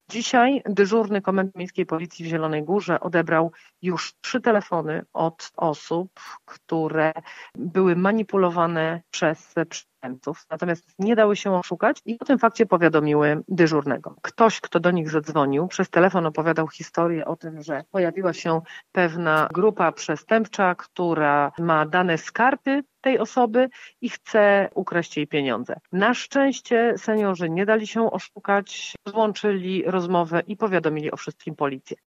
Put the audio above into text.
Dzisiaj dyżurny Komendy Miejskiej Policji w Zielonej Górze odebrał już 3 telefony od osób, które były manipulowane przez przestępców, natomiast nie dały się oszukać i o tym fakcie powiadomiły dyżurnego. Ktoś, kto do nich zadzwonił, przez telefon opowiadał historię o tym, że pojawiła się pewna grupa przestępcza, która ma dane z karty tej osoby i chce ukraść jej pieniądze. Na szczęście seniorzy nie dali się oszukać, złączyli rozmowę i powiadomili o wszystkim policję.